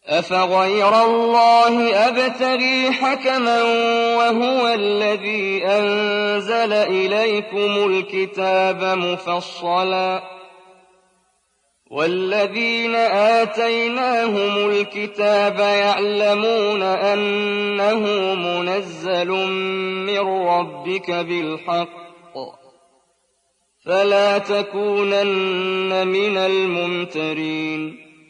أفغير الله أبتغي حكما وهو الذي أنزل إليكم الكتاب مفصلا والذين آتيناهم الكتاب يعلمون أنه منزل من ربك بالحق فلا تكونن من الممترين